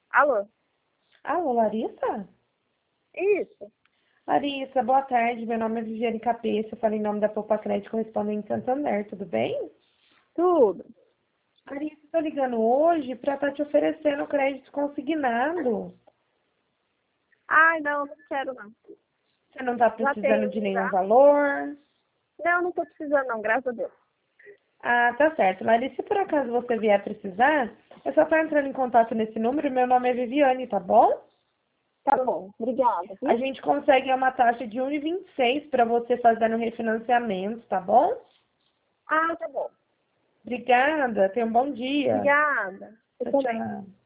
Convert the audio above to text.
Alô? Alô, Larissa? Isso. Larissa, boa tarde. Meu nome é Viviane Capeça. Eu falo em nome da Poupa Crédito Correspondente Santander. Tudo bem? Tudo. Larissa, estou ligando hoje para estar te oferecendo crédito consignado. Ai, não quero não. Você não está Já precisando tenho de um nenhum já? valor? Não tô precisando não, graças a Deus. Ah, tá certo. Larissa, se por acaso você vier precisar, é só estar entrando em contato nesse número. Meu nome é Viviane, tá bom? Tá bom, obrigada, A viu? gente consegue uma taxa de 1,26 para você fazer no refinanciamento, tá bom? Ah, tá bom. Obrigada. Tenha um bom dia. Obrigada. Você Tchau, também. tchau.